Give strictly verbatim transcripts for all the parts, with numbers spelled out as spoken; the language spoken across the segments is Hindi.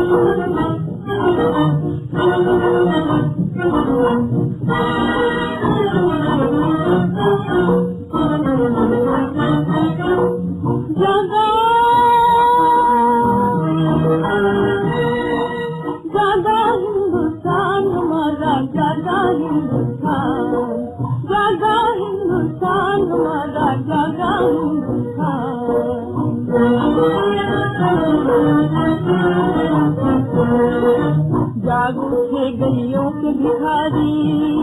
गलियों के भिखारी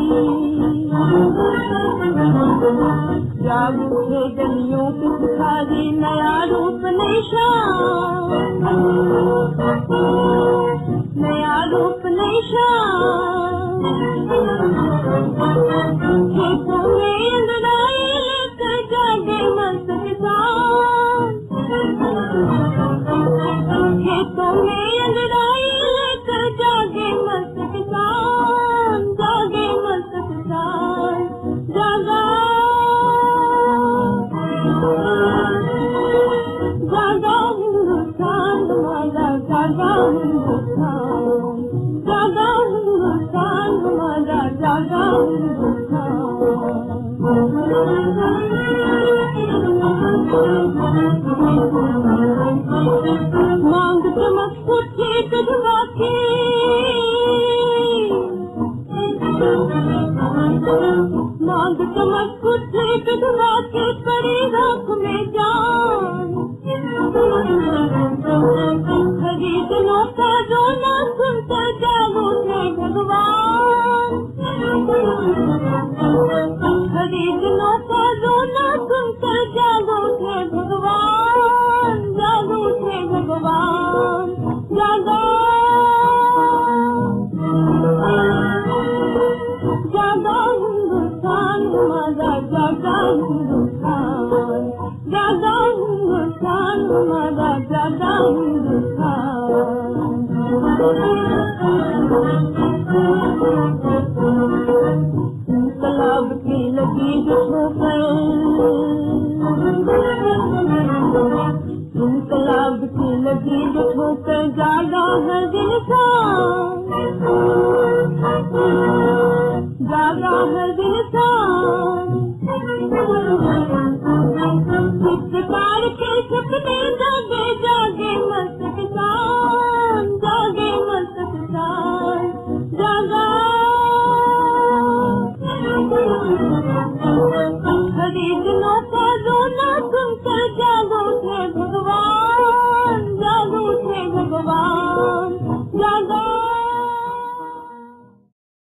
जाग उठे गलियों के भिखारी नया रूप निशान नया रूप निशान खेतों में अंधराई लेकर जागे मस्त किसान खेतों में अंधराई लेकर जागे मस्त किसान जागे मस्त किसान जागा जागा हिंदुस्तान हमारा जागा हिंदुस्तान जागा हिंदुस्तान हमारा जागा हिंदुस्तान मांग चमक उठे कदवा के मांग चमक उठे कदवा के पड़ी राख में जान खरीदनों का रोना सुनकर जागो थे भगवान खरीदनों का रोना सुनकर जागो थे भगवान जागो थे भगवान जागा जागा हिंदुस्तान हमारा जागा हिंदुस्तान जागा हिंदुस्तान हमारा जागा हिंदुस्तान इंकलाब की लगी जो ठोकर इंकलाब की लगी जो ठोकर जागा है इंसान जागा है इंसान चित्रकार के सपने जागे जागे